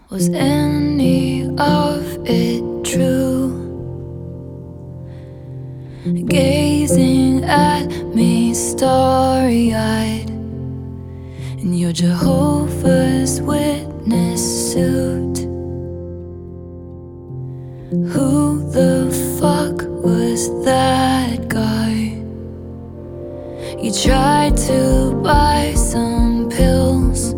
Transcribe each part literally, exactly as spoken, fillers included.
Was any of it true? Gazing at me starry-eyed in your Jehovah's Witness suit. Who the fuck was that guy? You tried to buy some pills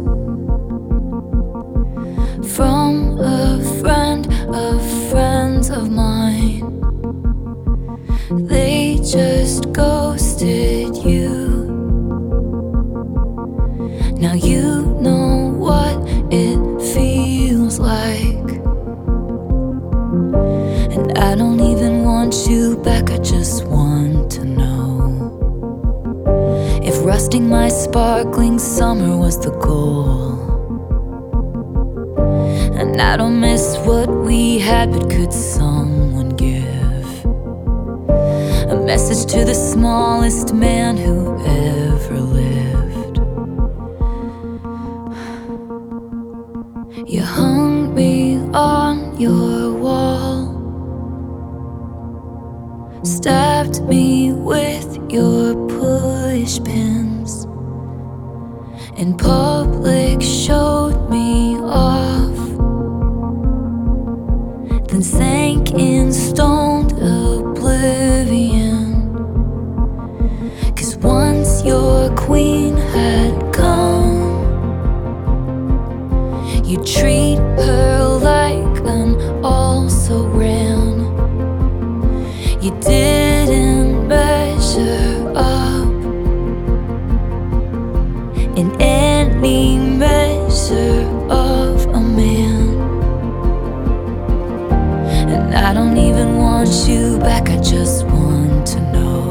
from a friend of friends of mine. They just ghosted you. Now you know what it feels like, and I don't even want you back. I just want to know if rusting my sparkling summer was the goal. And I don't miss what we had, but could someone give a message to the smallest man who ever lived? You hung me on your wall, stabbed me with your push pins, in public showed me off, then sank in stoned oblivion. 'Cause once your queen had come, you treat her like an also-ran. You didn't measure up in any measure of a man. And I don't even want you back. I just want to know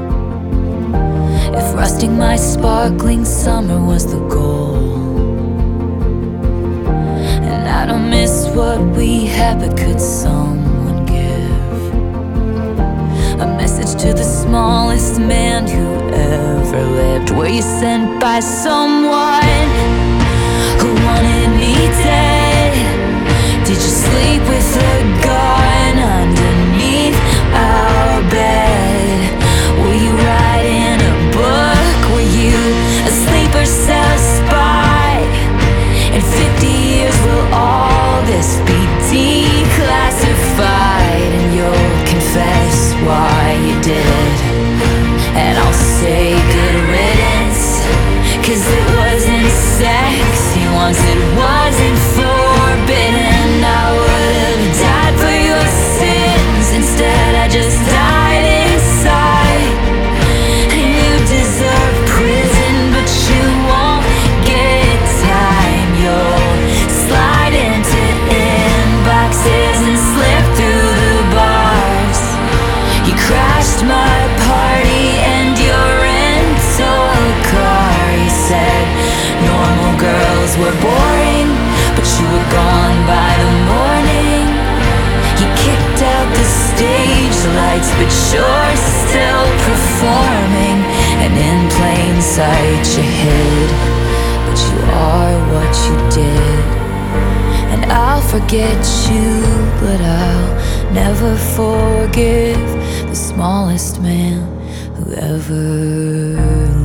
if rusting my sparkling summer was the goal. And I don't miss what we had, but could someone give a message to the smallest man who ever lived? Were you sent by someone who wanted me dead? Did you sleep with a gun underneath our bed? Were you writing a book? Were you a sleeper cell spy? In fifty years will all this be declassified, and you'll confess why you did, and I'll say good riddance. 'Cause it wasn't sexy once, it wasn't forbidden. I would've died for your sins, instead I just died inside. And you deserve prison, but you won't get time. You'll slide into inboxes and slip through the bars. You crashed my party and your rental car. You said normal girls were boring, but you were gone by the morning. You kicked out the stage lights, but you're still performing. And in plain sight you hid, but you are what you did. And I'll forget you, but I'll never forgive the smallest man who ever